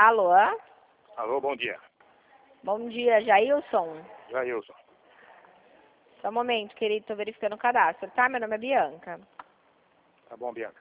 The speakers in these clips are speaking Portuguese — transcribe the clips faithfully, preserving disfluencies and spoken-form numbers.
Alô? Alô, bom dia. Bom dia, Jailson. Jailson. Só um momento, querido, tô verificando o cadastro, tá? Meu nome é Bianca. Tá bom, Bianca.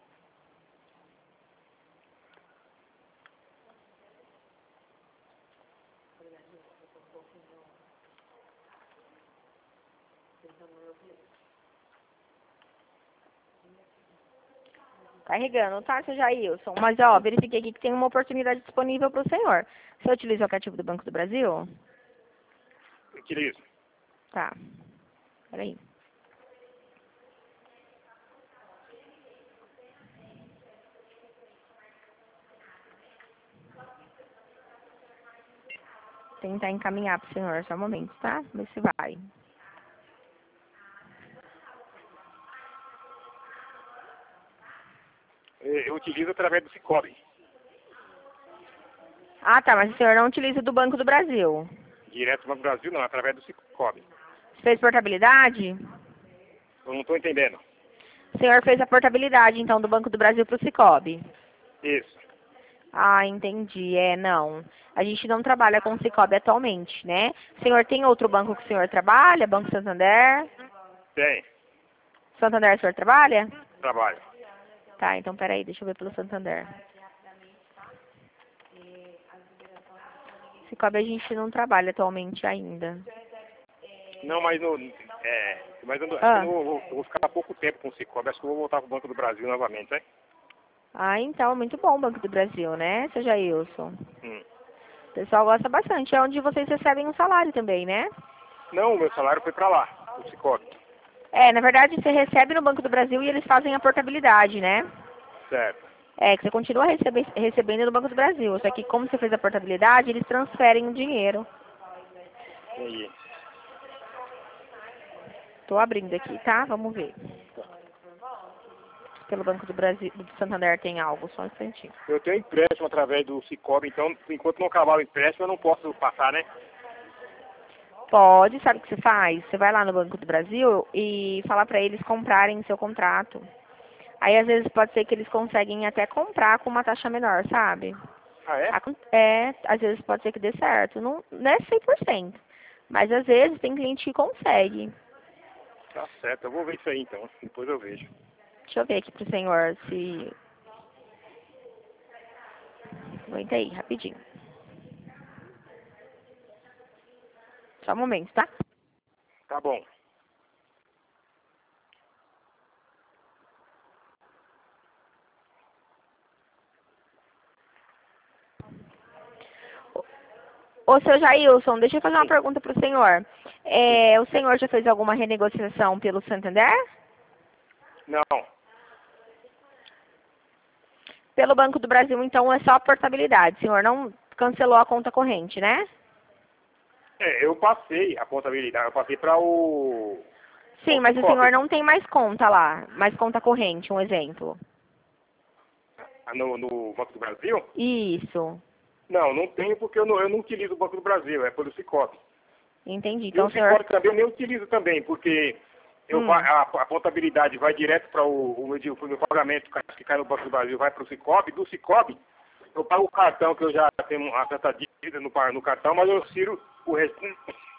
Carregando, tá, seu Jailson? Mas, ó, verifiquei aqui que tem uma oportunidade disponível para o senhor. Você utiliza o aplicativo do Banco do Brasil? Utilizo. Tá. Peraí. Tentar encaminhar pro senhor só um momento, tá? Ver se vai. Eu utilizo através do Cicobi. Ah, tá, mas o senhor não utiliza do Banco do Brasil. Direto do Banco do Brasil, não, através do Cicobi. Você fez portabilidade? Eu não estou entendendo. O senhor fez a portabilidade, então, do Banco do Brasil pro Cicobi? Isso. Ah, entendi. É, não. A gente não trabalha com o Cicobi atualmente, né? O senhor tem outro banco que o senhor trabalha? Banco Santander? Tem. Santander o senhor trabalha? Trabalho. Tá, então peraí, deixa eu ver pelo Santander. Cicobi a gente não trabalha atualmente ainda. Não, mas no, é, mas eu, não- Ah. eu, não vou, eu vou ficar pouco tempo com o Cicobi. Acho que eu vou voltar para o Banco do Brasil novamente, né? Ah, então, muito bom o Banco do Brasil, né, seu Jailson? Hum. O pessoal gosta bastante. É onde vocês recebem um salário também, né? Não, o meu salário foi para lá, o Cicobi. É, na verdade, você recebe no Banco do Brasil e eles fazem a portabilidade, né? Certo. É, que você continua recebe, recebendo no Banco do Brasil. Só que como você fez a portabilidade, eles transferem o dinheiro. Entendi. Tô abrindo aqui, tá? Vamos ver. Pelo Banco do Brasil, do Santander tem algo, só um instantinho. Eu tenho empréstimo através do Cicobi, então enquanto não acabar o empréstimo eu não posso passar, né? Pode, sabe o que você faz? Você vai lá no Banco do Brasil e fala pra eles comprarem seu contrato. Aí às vezes pode ser que eles conseguem até comprar com uma taxa menor, sabe? Ah, é? Acon- É, às vezes pode ser que dê certo. Não, não é cem por cento. Mas às vezes tem cliente que consegue. Tá certo, eu vou ver isso aí então, depois eu vejo. Deixa eu ver aqui pro senhor se... Aguenta aí, rapidinho. Só um momento, tá? Tá bom. Ô, seu Jailson, deixa eu fazer uma Sim, pergunta pro senhor. sim. É, o senhor já fez alguma renegociação pelo Santander? Não, Pelo Banco do Brasil, então, é só a portabilidade. O senhor não cancelou a conta corrente, né? é, eu passei a contabilidade, eu passei para o... Sim, o mas o Cicobi, senhor não tem mais conta lá. Mais conta corrente, um exemplo. no, no Banco do Brasil. Isso. Não, não tenho porque eu não, eu não utilizo o Banco do Brasil, é pelo Cicobi. Entendi. E Então, o o senhor... Cicobi também eu nem utilizo também, porque eu, va- Hum. a, a contabilidade vai direto para o, o, meu- o meu pagamento que cai no Banco do Brasil, vai para o Cicobi, do Cicobi eu pago o cartão, que eu já tenho uma certa dívida no, par- no cartão, mas eu tiro o restante.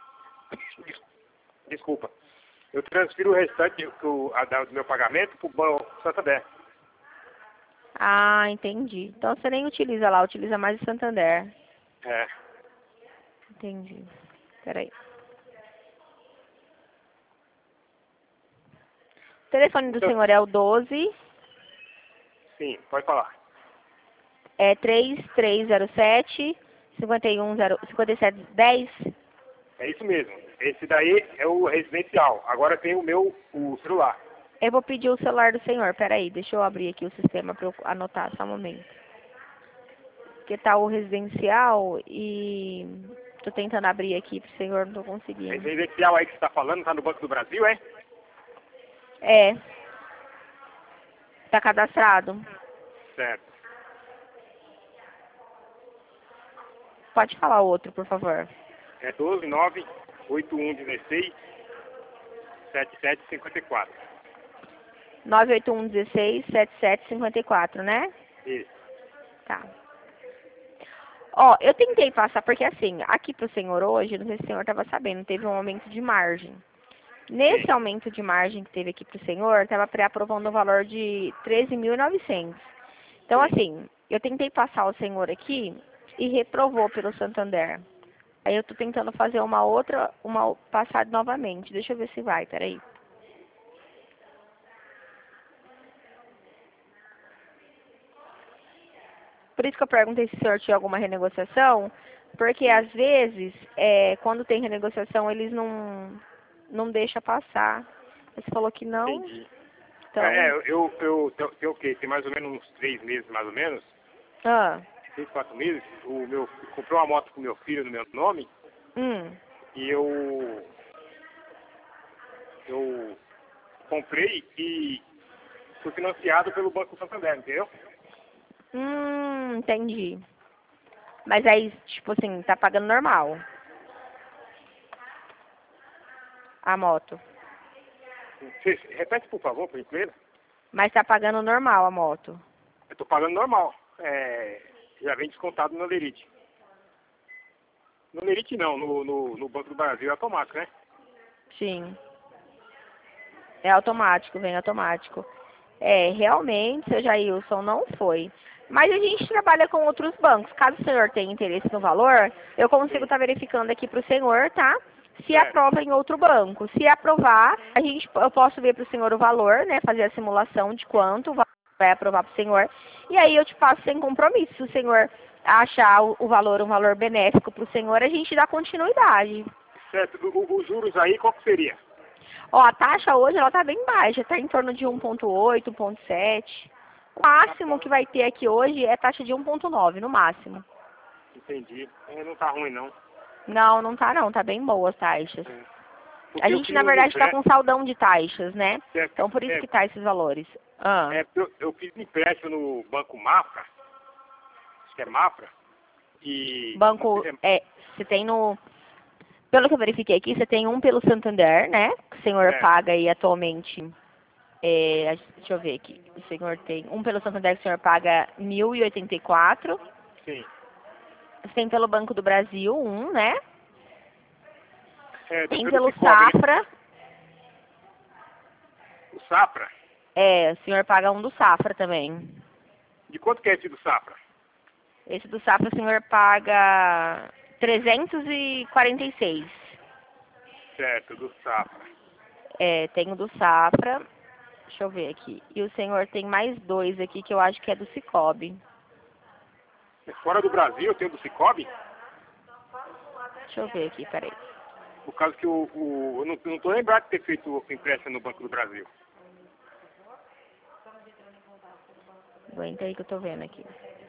Desculpa. Eu transfiro o restante que o- a, da- do meu pagamento para o Banco Santander. Ah, entendi. Então, você nem utiliza lá, utiliza mais o Santander. É. Entendi. Peraí. O telefone do Então, senhor é o doze, sim, pode falar. é três três zero sete, cinco um zero, cinco sete um zero. É isso mesmo. Esse daí é o residencial. Agora tem o meu o celular. Eu vou pedir o celular do senhor. Peraí, deixa eu abrir aqui o sistema para eu anotar só um momento. Porque tá o residencial e tô tentando abrir aqui pro senhor, não tô conseguindo. Residencial aí que você está falando, está no Banco do Brasil, é? É. Tá cadastrado. Certo. Pode falar outro, por favor. É doze nove oito um um seis sete sete cinco quatro. nove oito um um seis, sete sete cinco quatro, né? Isso. Tá. Ó, eu tentei passar, porque assim, aqui pro senhor hoje, não sei se o senhor estava sabendo, teve um aumento de margem. Sim. Nesse aumento de margem que teve aqui pro senhor, estava pré-aprovando o valor de treze mil e novecentos. Então, Sim. assim, eu tentei passar o senhor aqui e reprovou pelo Santander. Aí eu tô tentando fazer uma outra, uma passada novamente. Deixa eu ver se vai, peraí. Por isso que eu perguntei se o senhor tinha alguma renegociação, porque Sim. às vezes, é, quando tem renegociação, eles não, não deixam passar. Você falou que não, Entendi. É, então... eu, eu, eu tenho tenho o quê? Tem mais ou menos uns três meses, mais ou menos, Ah, três, quatro meses, o meu, comprei uma moto com meu filho no meu nome hum, e eu, eu comprei e fui financiado pelo Banco Santander, entendeu? hum, entendi. Mas aí, tipo assim, tá pagando normal a moto. Você, repete, por favor, por gentileza. Mas tá pagando normal a moto. Eu tô pagando normal. É, já vem descontado no Lerite. No Lerite não, no, no, no Banco do Brasil é automático, né? Sim. É automático, vem automático. É, realmente, seu Jailson, não foi. Mas a gente trabalha com outros bancos. Caso o senhor tenha interesse no valor, eu consigo Sim. estar verificando aqui para o senhor, tá? Se Certo. aprova em outro banco. Se aprovar, a gente, eu posso ver para o senhor o valor, né? Fazer a simulação de quanto vai aprovar para o senhor. E aí eu te passo sem compromisso. Se o senhor achar o, o valor um valor benéfico para o senhor, a gente dá continuidade. Certo. O- o- os juros aí, qual que seria? Ó, a taxa hoje ela tá bem baixa, tá em torno de um ponto oito, um ponto sete. O máximo que vai ter aqui hoje é taxa de um ponto nove, no máximo. Entendi. É, não tá ruim, não. Não, não tá não, tá bem boa as taxas. É. A Porque eu gente, fiz na um verdade, tá empréstimo. com saldão de taxas, né? É, Então, por isso é, que tá esses valores. Ah, é, eu, eu fiz um empréstimo no Banco Mafra, acho que é Mafra, e. banco, É, é, você tem no... Pelo que eu verifiquei aqui, você tem um pelo Santander, né? Que o senhor é, paga aí atualmente... É, deixa eu ver aqui. O senhor tem um pelo Santander que o senhor paga mil e oitenta e quatro. sim. Você tem pelo Banco do Brasil, um, né? É, Tem pelo pelo Cicobi, né? Safra. O Safra. É, o senhor paga um do Safra também. De quanto que é esse do Safra? Esse do Safra o senhor paga trezentos e quarenta e seis. Certo, do Safra. É, tem o do Safra. Deixa eu ver aqui. E o senhor tem mais dois aqui que eu acho que é do Cicobi. Fora do Brasil tem o do Cicobi? Deixa eu ver aqui, peraí. Por causa que o, o, eu não, não tô lembrado de ter feito o empréstimo no Banco do Brasil. Aguenta aí que eu tô vendo aqui.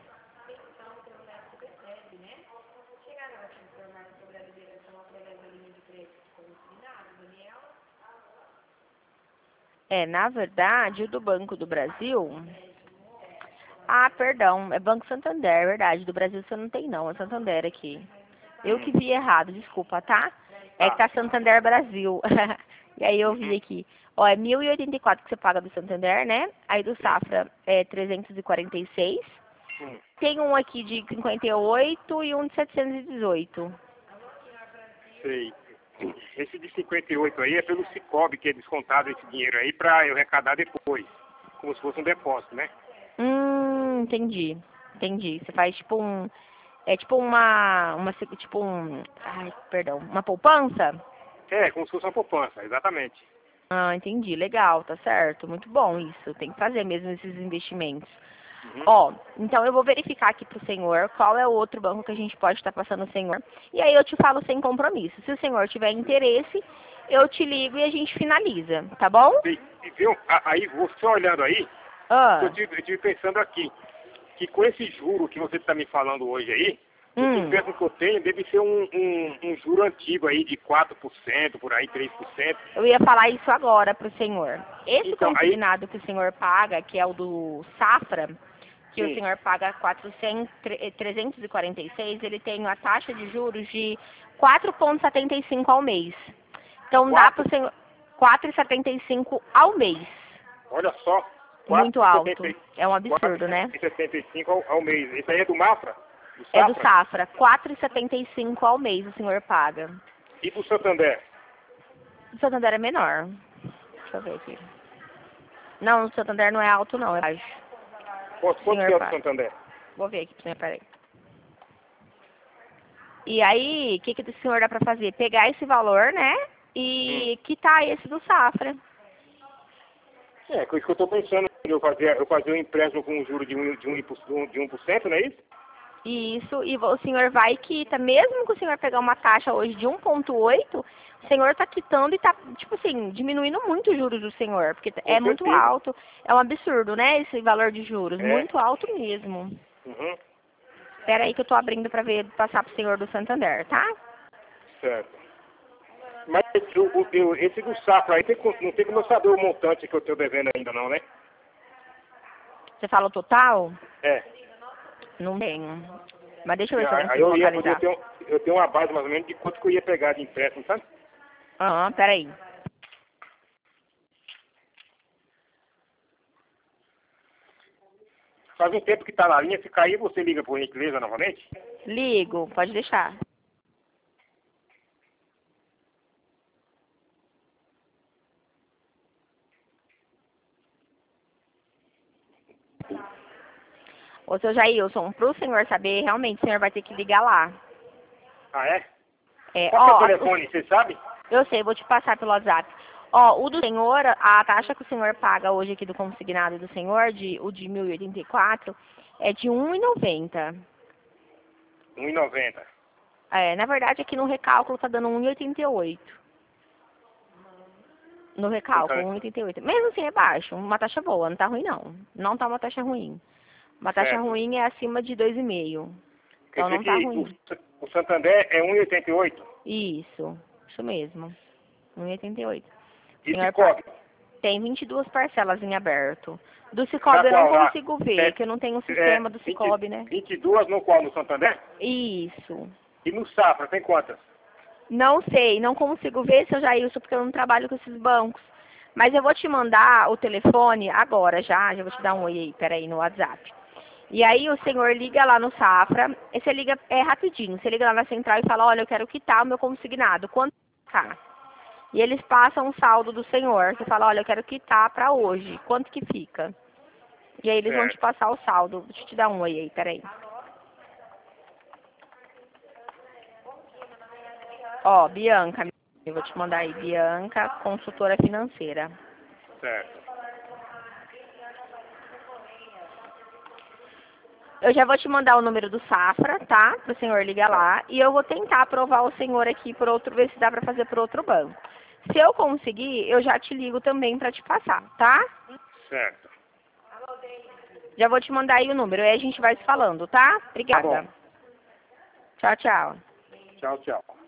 É, na verdade, o do Banco do Brasil... Ah, perdão, é Banco Santander, é verdade. Do Brasil você não tem não, é Santander aqui. Eu Hum, que vi errado, desculpa, tá? É que tá. tá Santander Brasil. E aí eu vi Uhum. aqui. Ó, é mil e oitenta e quatro que você paga do Santander, né? Aí do Sim. Safra é trezentos e quarenta e seis. Hum, Tem um aqui de cinquenta e oito e um de setecentos e dezoito. sei. Esse de cinquenta e oito aí é pelo Cicobi, que é descontado esse dinheiro aí pra eu arrecadar depois. Como se fosse um depósito, né? Hum, entendi. Entendi. Você faz tipo um... É tipo uma... uma tipo um... Ai, perdão. Uma poupança? É, como se fosse uma poupança, exatamente. Ah, entendi. Legal, tá certo. Muito bom isso. Tem que fazer mesmo esses investimentos. Uhum. Ó, então eu vou verificar aqui pro senhor qual é o outro banco que a gente pode estar passando o senhor. E aí eu te falo sem compromisso. Se o senhor tiver interesse, eu te ligo e a gente finaliza, tá bom? E, e viu, a- aí você olhando aí, eu Ah, tive, eu tive pensando aqui, que com esse juro que você está me falando hoje aí, esse hum, empréstimo que eu tenho deve ser um, um, um juro antigo aí de quatro por cento, por aí três por cento. eu ia falar isso agora pro senhor. Esse Então, aí, consignado que o senhor paga, que é o do Safra, que o sim, senhor paga quatrocentos, trezentos e quarenta e seis, ele tem a taxa de juros de quatro vírgula setenta e cinco ao mês. Então dá quatro, pro senhor quatro vírgula setenta e cinco ao mês. olha só, Muito quatro alto. vírgula É um absurdo, né? setenta e cinco ao, ao mês. Esse aí é do Mafra? Do É do Safra? Safra. quatro reais e setenta e cinco ao mês o senhor paga. E do Santander? O Santander é menor. Deixa eu ver aqui. Não, o Santander não é alto não, é baixo. Quanto, O quanto senhor que é o do paga. Santander? Vou ver aqui pro senhor, peraí. E aí, o que, que o senhor dá pra fazer? Pegar esse valor, né? E Hum. quitar esse do Safra. É, com isso que eu estou pensando, eu fazer, eu fazer um empréstimo com um juro de um, de um, de um por cento, não é isso? Isso, e o senhor vai e quita. Mesmo que o senhor pegar uma taxa hoje de um ponto oito, o senhor está quitando e está, tipo assim, diminuindo muito os juros do senhor, porque Com é muito certeza. alto. É um absurdo, né, esse valor de juros, É. muito alto mesmo. Uhum. Espera aí que eu estou abrindo para ver, passar pro senhor do Santander, tá? Certo. Mas o, o, o- esse do Safra aí, tem, como- não tem como eu saber o montante que eu estou devendo ainda não, né? Você fala o total? É. Não tenho. Mas deixa eu ver se eu Aí consigo eu ia, eu localizar. tenho, eu tenho uma base mais ou menos de quanto que eu ia pegar de empréstimo, sabe? Aham, pera aí. Faz um tempo que tá na linha, se cair você liga por gentileza novamente? Ligo, pode deixar. Ô, seu Jailson, pro senhor saber, realmente o senhor vai ter que ligar lá. Ah, é? É, Qual que é o ó, telefone, você sabe? eu sei, vou te passar pelo WhatsApp. Ó, o do senhor, a taxa que o senhor paga hoje aqui do consignado do senhor, de, o de mil e oitenta e quatro, é de um real e noventa. um e noventa. É, na verdade, aqui no recálculo tá dando um real e oitenta e oito. No recálculo, um real e oitenta e oito. Mesmo assim é baixo, uma taxa boa, não tá ruim não. Não tá uma taxa ruim. Uma taxa Certo. ruim é acima de dois vírgula cinco. Quer Então dizer não tá que ruim. o, o Santander é um e oitenta e oito. Isso, isso mesmo. um real e oitenta e oito. O E senhor paga. Cicobi? Tem vinte e duas parcelas em aberto. Do Na Cicobi eu não qual? Na, consigo ver, é, que eu não tenho o é, sistema do vinte, Cicobi, né? vinte e duas no qual? No Santander? Isso. E no Safra, tem quantas? Não sei, não consigo ver, seu Jailson, porque eu não trabalho com esses bancos. Mas eu vou te mandar o telefone agora já, já vou te dar um oi aí, peraí, no WhatsApp. E aí o senhor liga lá no Safra, e você liga, é rapidinho, você liga lá na central e fala, olha, eu quero quitar o meu consignado, quanto tá? E eles passam o saldo do senhor, você fala, olha, eu quero quitar pra hoje, quanto que fica? E aí eles vão te Certo. passar o saldo, deixa eu te dar um oi aí, peraí. Ó, Bianca, eu vou te mandar aí, Bianca, consultora financeira. Certo. Eu já vou te mandar o número do Safra, tá? Para o senhor ligar Tá. lá. E eu vou tentar aprovar o senhor aqui por outro, ver se dá para fazer por outro banco. Se eu conseguir, eu já te ligo também para te passar, tá? Certo. Já vou te mandar aí o número, aí a gente vai se falando, tá? Tá Obrigada. bom. Tchau, tchau. Tchau, tchau.